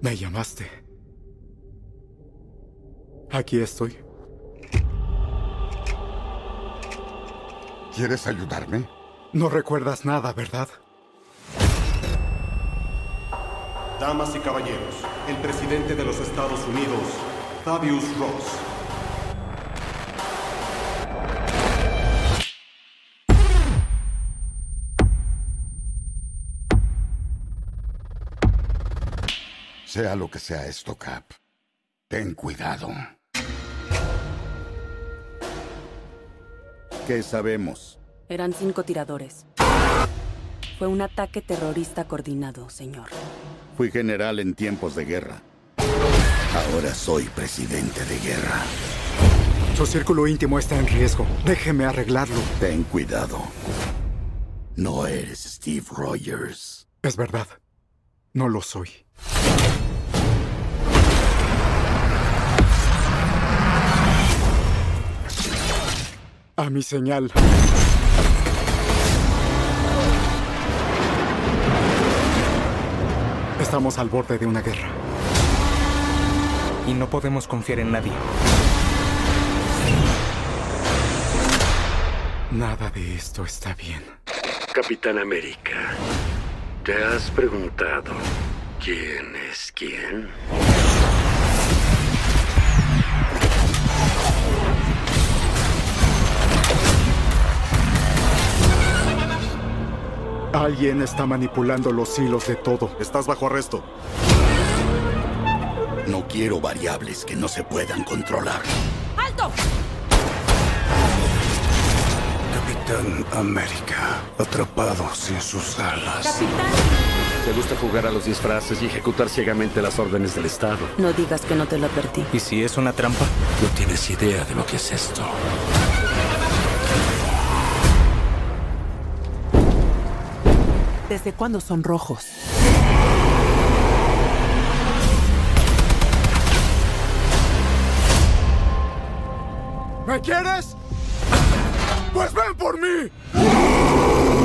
Me llamaste. Aquí estoy. ¿Quieres ayudarme? No recuerdas nada, ¿verdad? Damas y caballeros, el presidente de los Estados Unidos, Fabius Ross. Sea lo que sea esto, Cap, ten cuidado. ¿Qué sabemos? Eran 5 tiradores. Fue un ataque terrorista coordinado, señor. Fui general en tiempos de guerra. Ahora soy presidente de guerra. Su círculo íntimo está en riesgo. Déjeme arreglarlo. Ten cuidado. No eres Steve Rogers. Es verdad. No lo soy. A mi señal. Estamos al borde de una guerra. Y no podemos confiar en nadie. Nada de esto está bien. Capitán América, ¿te has preguntado quién es quién? Alguien está manipulando los hilos de todo. Estás bajo arresto. No quiero variables que no se puedan controlar. ¡Alto! Capitán América, atrapado sin sus alas. ¡Capitán! Te gusta jugar a los disfraces y ejecutar ciegamente las órdenes del Estado. No digas que no te lo advertí. ¿Y si es una trampa? No tienes idea de lo que es esto. ¿Desde cuándo son rojos? ¿Me quieres? ¡Pues ven por mí!